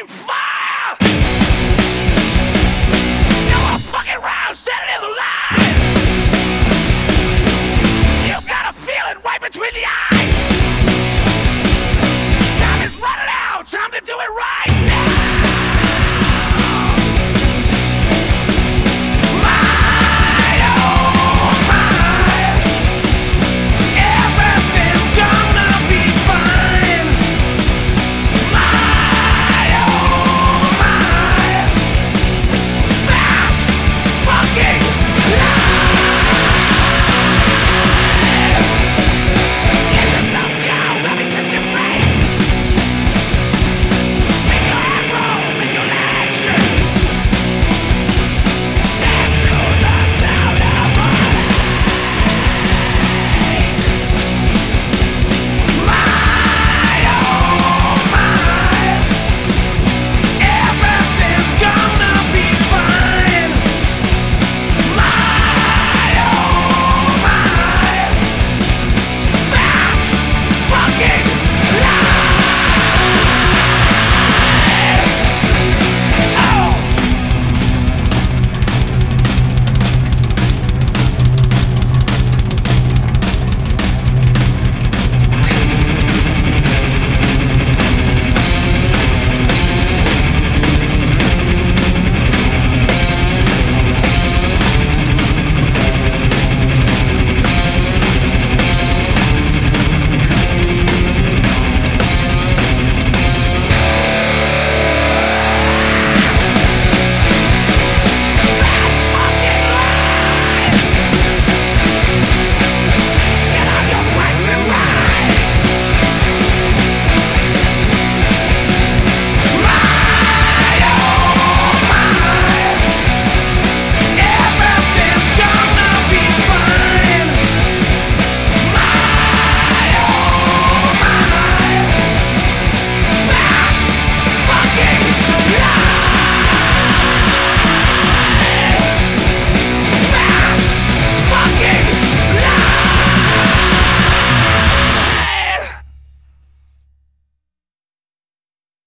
flame fire. No more fucking around, standing in the line. You got a feeling right between the eyes. Time is running out, time to do it right now.